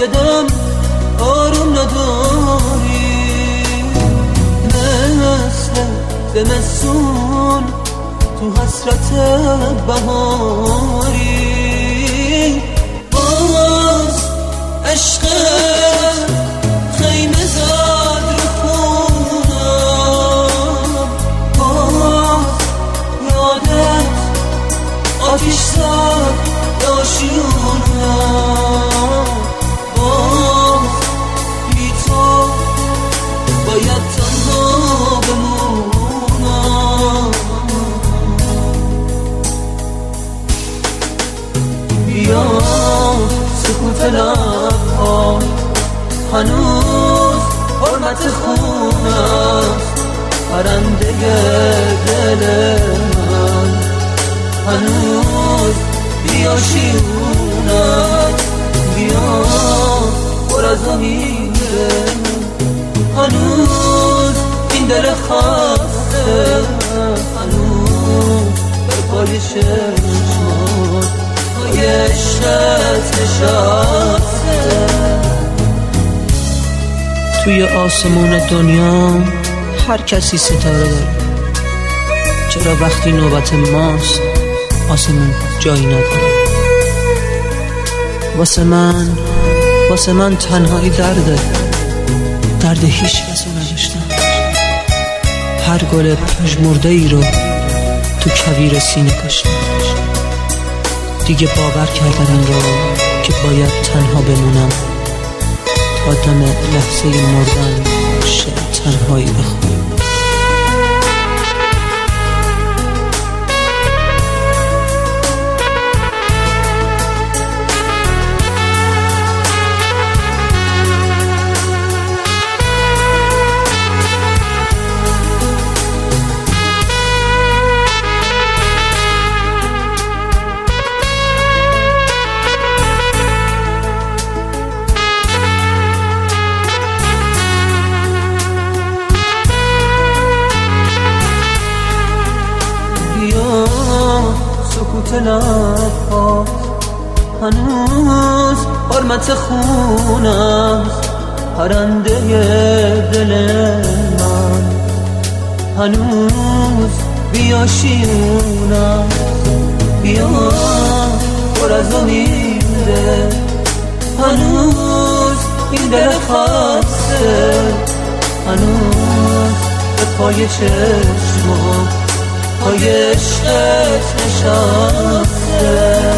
دم آروم نداری، مثل زمستون تو حسرت بهاری. باز عشقت خیمه زد رو خونم، باز یادت آتیش زد داشیونم، باز بی تو باید تنها بمونم. بیا سکوت لبها هنوز حرمت خون است، پرنده دل من هنوز بیا شیونم. بیا پر از امیده هنوز این دل خسته، هنوز بر پای چشمات پای عشقت نشسته. توی آسمون دنیا هر کسی ستاره داره، چرا وقتی نوبت ماست آسمون جایی نداره؟ واسه من تنهایی درد هیچ کسو نداشتم. هر گل پژمرده ای رو تو کویر سینه کاشتم. دیگه باور کردم این رو که باید تنها بمونم تا دم لحظه مردن شعر تنهایی بخونم. سکوت لبها هنوز حرمت خون است، پرنده دل من هنوز بیا شیون است. بیا پر از امیده هنوز این دل خسته، هنوز به پای چشمات پای عشقت نشسته.